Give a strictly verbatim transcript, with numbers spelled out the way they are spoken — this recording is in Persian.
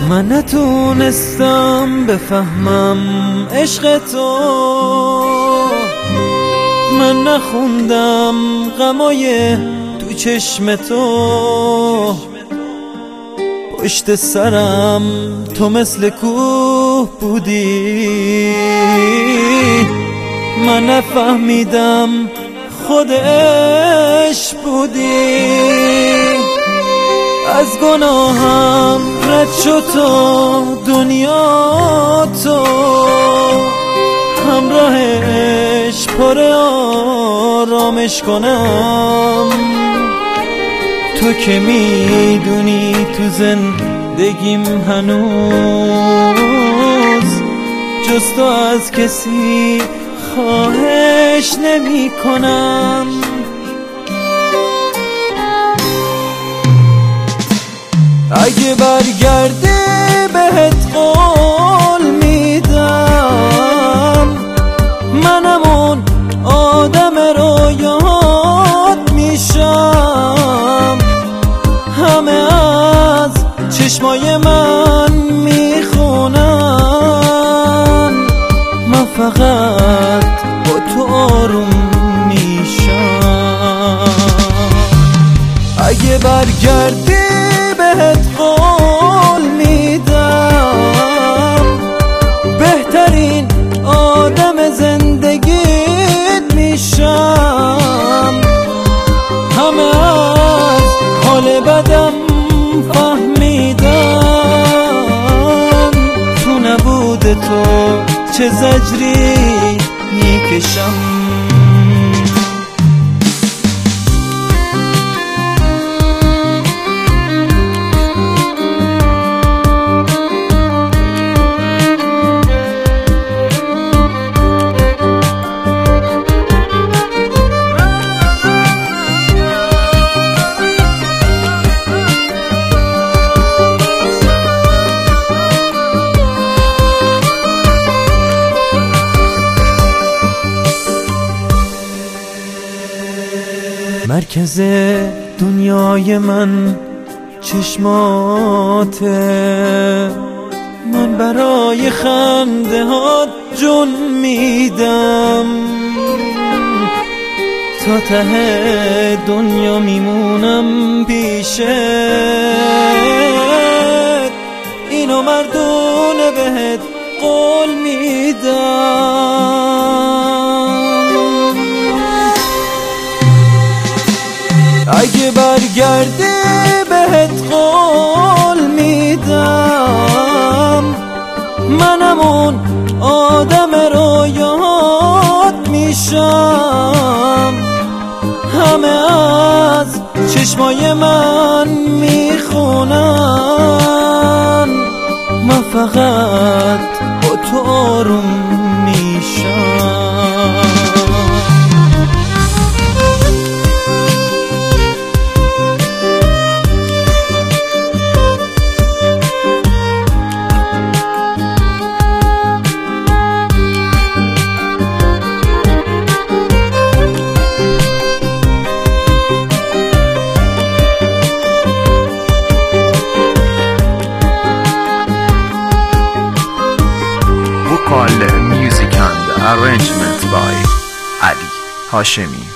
من نتونستم بفهمم عشق تو، من نخوندم غمای تو چشم تو. پشت سرم تو مثل کوه بودی، من نفهمیدم خود عشق بودی. از گناهم رد شد تو دنیا، تو همراهش پر آرامش کنم. تو که میدونی تو زندگیم هنوز جز تو از کسی خواهش نمی کنم. اگه برگردی بهت قول میدم، من همون آدم رویات میشم. همه از چشمای من میخونن، من فقط با تو آروم میشم. اگه برگردی بهت قول میدم، بهترین آدم زندگیت میشم. همه از حال بدم فهمیدن، تو نبود تو چه زجری میکشم. مرکز دنیای من چشماته، من برای خنده ها جون میدم. تا ته دنیا میمونم پیشت، اینو مردونه بهت قول میدم. اگه برگردی بهت قول میدم، من همون آدم رویات میشم. همه از چشمای من میخونن، من فقط با تو آروم میشم. Vocal music and arrangement by Ali Hashemi.